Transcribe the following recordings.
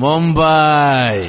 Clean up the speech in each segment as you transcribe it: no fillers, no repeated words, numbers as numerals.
मुंबई।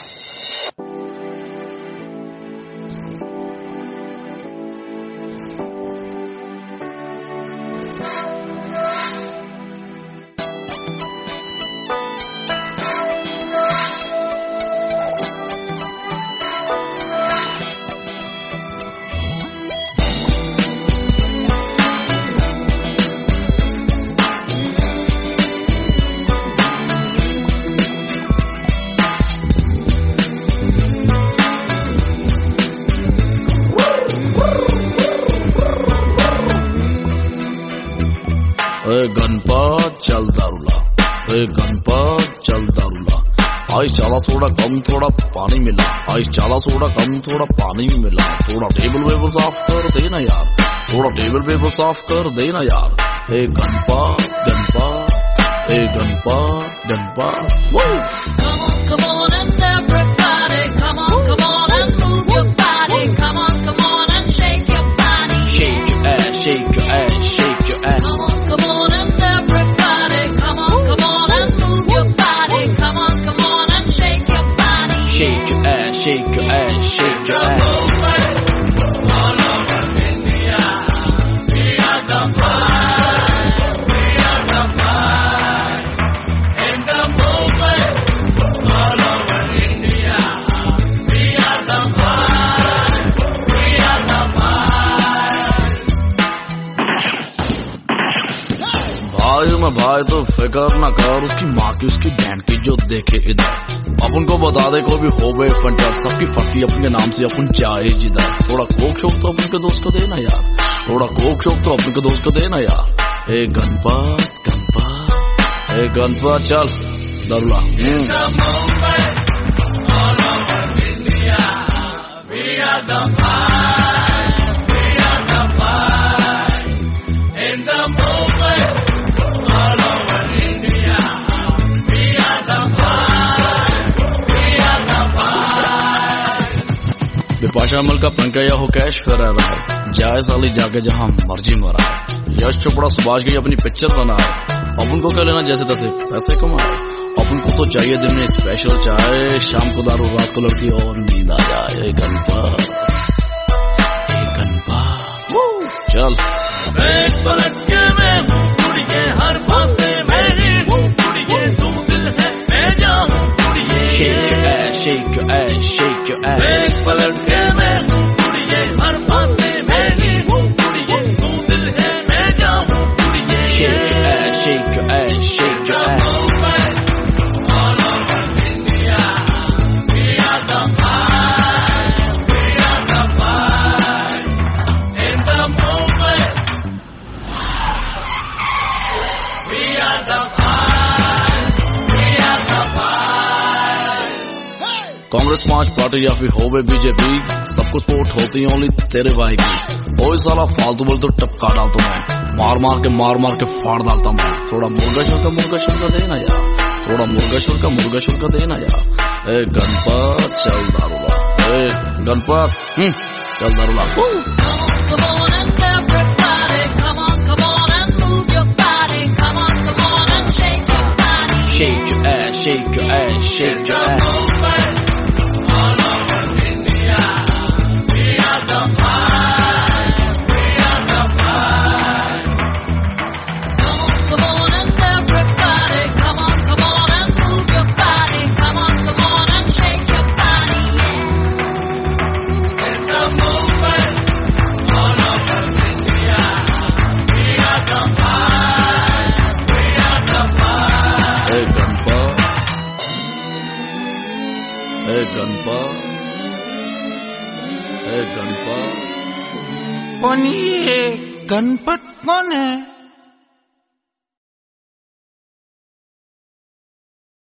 गणपत चल दारूला, गणपत चल दारूला। आइस चाला सोडा कम थोड़ा पानी मिला, आइस चाला सोडा कम थोड़ा पानी मिला। थोड़ा टेबल वेबल साफ कर देना यार, थोड़ा टेबल वेबल साफ कर देना यार। हे गणपत गणपत, हे Ganpat Ganpat. Come on and everybody, come on and move your body. Come on and shake your body. Shake your ass, shake your ass, shake your ass. Come on and everybody, come on and move your body. Come on and shake your body. Shake your ass, shake your ass, shake your ass. All over India, we are the pride, we are the pride. In the movement, all over India, we are the pride, we are the pride. भाई में भाई तो फिक्र न कर, उसकी माँ की उसकी बहन की जो देखे इधर। अपन को बता दे कोई भी हो गए फंटर, सबकी फटी अपने नाम से अपन जाए जिधर। थोड़ा कोक शोक तो अपन के दोस्त को देना यार, थोड़ा कोक शोक तो अपन के दोस्त को देना यार। हे गणपत गणपत, हे गणपत चल दारूला। In the movement, all over India, we are the pride, we are the pride. In the movement, all over India, we are the pride, we are the pride. Bipasha अमल का पंकज हो कैश फिर रहा है, जाए साली जाके जहां मर्जी मरा है। यश चोपड़ा सुभाष की अपनी पिक्चर बना है, अपन को क्या लेना जैसे तैसे पैसे कमाए। अपन को तो चाहिए दिन में स्पेशल चाय, शाम को दारू, रात को लड़की और नींद आ जाए। हे गणपत, हे गणपत चल। एक पलट के मैं हूँ कुड़िए, हर बातें मेरी हूँ कुड़िए, तू दिल है मैं जाऊँ कुड़िए। Shake your ass, shake your ass, shake your ass. एक पलट के मैं हूँ कुड़िए, हर बातें मेरी हूँ कुड़िए, तू दिल है मैं जाऊँ कुड़िए। Shake your ass, shake your ass, shake your ass. All over India, we are the pride, we are the pride. In the movement, we are the pride, we are the pride. Congress पांच party या फिर होवे BJP, सबको support होती है only तेरे भाई की। ओए साला फालतू बोल तो टपका डालता मैं, मार के फाड़ डालता मैं। थोड़ा मुर्गा शुल्का देना यार, थोड़ा मुर्गा शुल्का देना यार। ए गणपत चल दारूला, ए गणपत चल दारूला। Come on and everybody, come on and move your body. Come on and shake your body. Shake your ass, shake your ass, shake your ass. All over India, we are the pride, we are the pride. Come on and everybody, come on and move your body. Come on and shake your body. In the movement, all over India, we are the pride, we are the pride. ए गणपत, ए गणपत, ए गणपत। कौन ये गणपत कौन है?